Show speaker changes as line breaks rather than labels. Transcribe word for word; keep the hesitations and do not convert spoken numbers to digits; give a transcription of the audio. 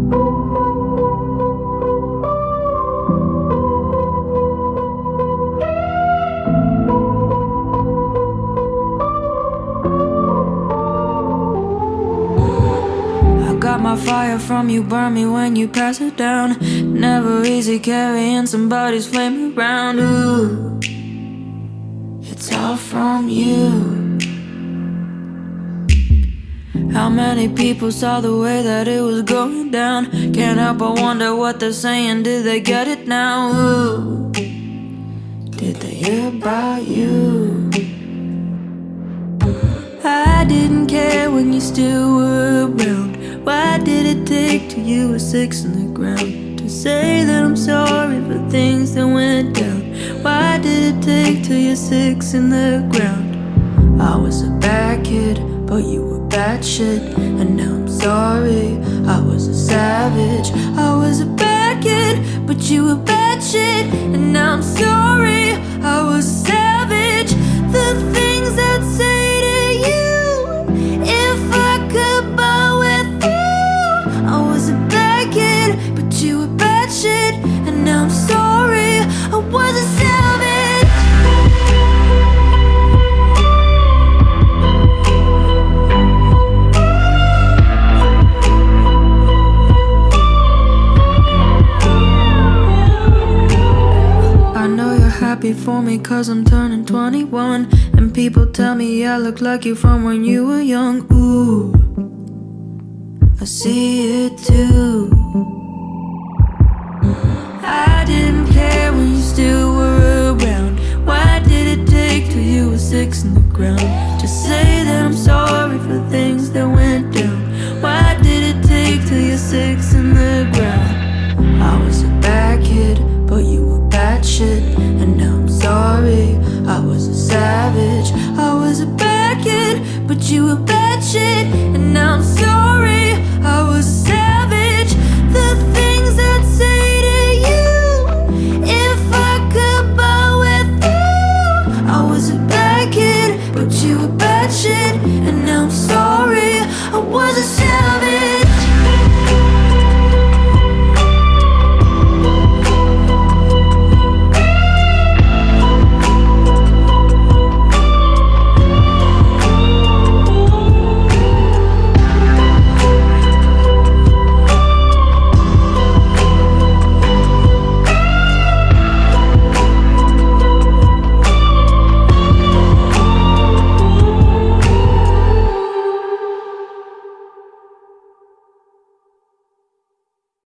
Got my fire from you, burn me when you pass it down. Never easy carrying somebody's flame around. Ooh, it's all from you. How many people saw the way that it was going down? Can't help but wonder what they're saying. Did they get it now? Ooh, did they hear about you? I didn't care when you still were around. Why did it take till you were six in the ground to say that I'm sorry for things that went down? Why did it take till you're six in the ground? I was a bad kid, but you were bad shit, and now I'm sorry. I was a savage. I was a bad kid, but you were bad shit, and now I'm sorry. I was a savage. The things I'd say to you if I could buy with you. I was a bad kid, but you were bad shit, and now I'm sorry. I was a savage. Happy for me cause I'm turning twenty-one, and people tell me I look like you from when you were young. Ooh, I see it too. I didn't care when you still were around. Why did it take till you were six in the ground? Just say that I'm sorry for things that went down. Why did it take till you're six in the ground? I was a bad kid, but you were bad shit, and now I'm sorry. I was a savage. I was a bad kid, but you were bad shit, and now I'm sorry. I was a savage. The things I'd say to you if I could buy with you. I was a bad kid, but you were bad shit, and now I'm sorry. I was a savage.